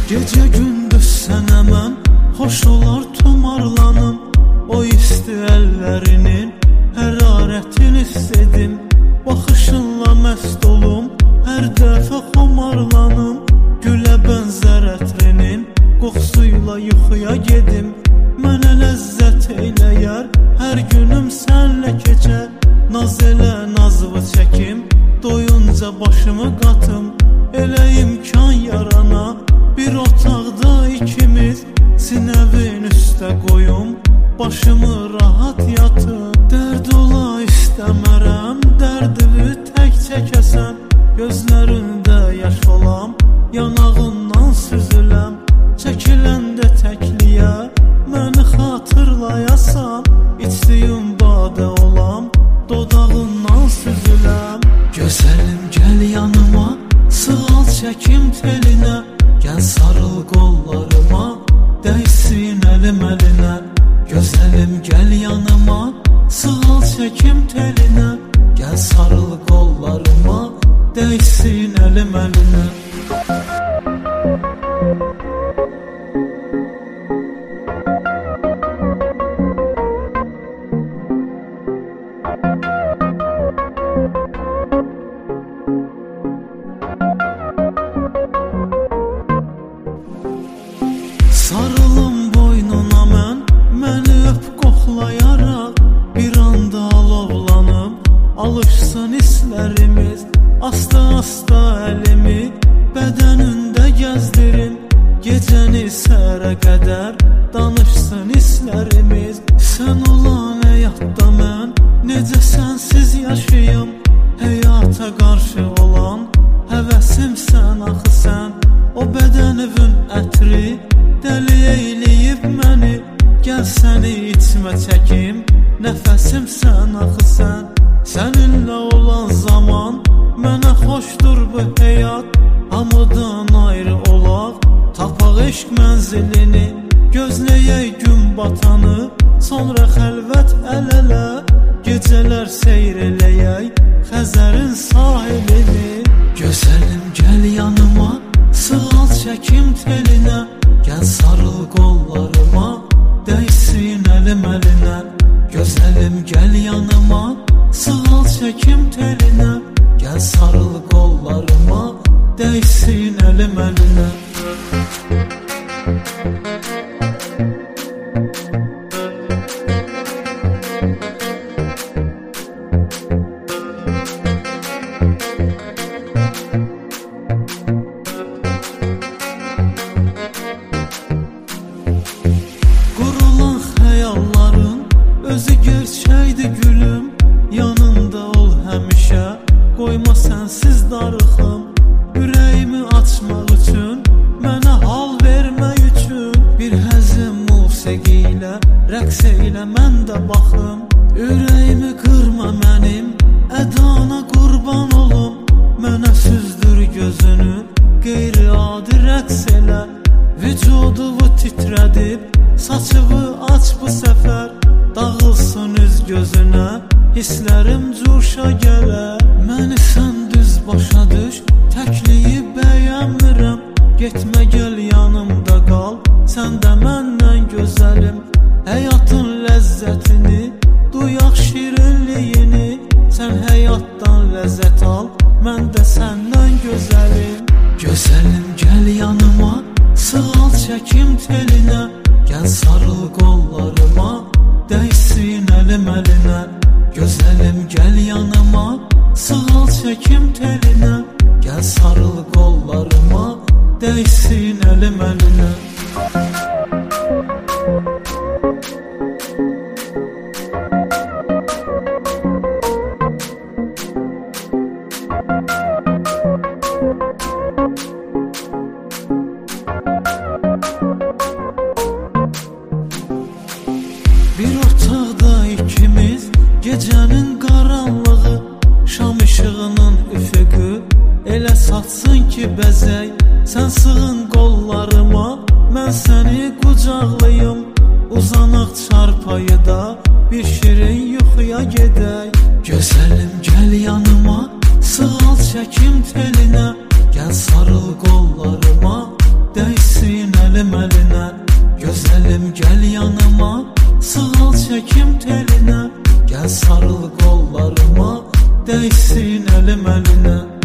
Gecə gündüz sənə mən xoş olar tumarlanım. O isti əllərinin hərarətini istedim. Baxışınla məst olum, hər dəfə xomarlanım. Gülə bənzər ətrinin qoxusuyla yuxuya gedim. Mənə ləzzət eyləyər, hər günüm sənlə keçər. Naz elə nazımı çəkim, doyunca başımı qatım. Elə imkan yarana, bir otaqda ikimiz, sinəvin üstə qoyum, başımı rahat yatım. Dərd ola istəmərəm, dərdimi tək çəkəsən. Gözlərində yaş olam, yanağından süzüləm. Çəkiləndə təkliyə, məni xatırlayasan. İçdiyim badə olam, dodağından süzüləm. Gözəlim gəl yanıma, sığal çəkim telinə. Gəl sarıl qollarıma, dəysin əlim əlinə. Gözəlim gəl yanıma, sığal çəkim telinə. Gəl sarıl qollarıma, dəysin əlim əlinə. Sarılım boynuna mən, məni öp qoxlayaraq. Bir anda alovlanım, alışsın hislərimiz. Asta-asta əlimi bədənində gəzdirim. Gecəni səhərə qədər danışsın hislərimiz. Sən olan həyatda mən necə sənsiz yaşayım. Həyata qarşı olan həvəsimsən axı sən. O bədənivin ətri dəli eyləyib məni. Gəl səni içmə çəkim, nəfəsimsən axı sən. Səninlə olan zaman mənə xoşdur bu həyat. Hamıdan ayrı olaq, tapaq eşq mənzilini. Gözləyək gün batanı, sonra xəlvət əl-ələ. Gecələr seyr eləyək Xəzərin sahilini. Gözəlim gəl yanıma, sığal çəkim telinə. Gəl sarıl qollarıma, dəysin əlim əlinə. Gözəlim gəl yanıma, sığal çəkim telinə. Gəl sarıl qollarıma, dəysin əlim əlinə. Qurulan xəyalların özü gerçəkdir gülüm. Yanımda ol həmişə, qoyma sənsiz darıxım. Ürəyimi açmaq üçün, mənə hal vermək üçün. Bir həzim musiqi ilə, rəqs eylə mən də baxım. Ürəyimi qırma mənim, ədana qurban olum. Mənə süzdür gözünü, qeyri-adi rəqs elə. Vücudumu titrədib, saçımı aç bu səfər. Dağılsın üz gözünə, hisslərim cuşa gələ. Məni sən düz başa düş, təkliyi bəyənmirəm. Getmə gəl yanımda qal, sən də məndən gözəlim. Həyatın ləzzətini, duyaq şirinliyini. Sən həyatdan ləzzət al, mən də səndən gözəlim. Gözəlim gəl yanıma, sığal çəkim telinə. Gəl sarıl qollarıma, dəysin əlim əlinə. Gözəlim gəl yanıma, sığal çəkim telinə. Gəl sarıl qollarıma, dəysin əlim əlinə. Bir otaqda ikimiz, gecənin qaranlığı. Şam işığının üfüqü elə satsın ki bəzək. Sən sığın qollarıma, mən səni qucaqlayım. Uzanaq çarpayıda, bir şirin yuxuya gedək. Gözəlim gəl yanıma, sığal çəkim telinə. Gəl sarıl qollarıma, dəysin əlim əlinə. Gözəlim gəl yanıma, sığal çəkim telinə. Gəl sarıl qollarıma, dəysin əlim əlinə.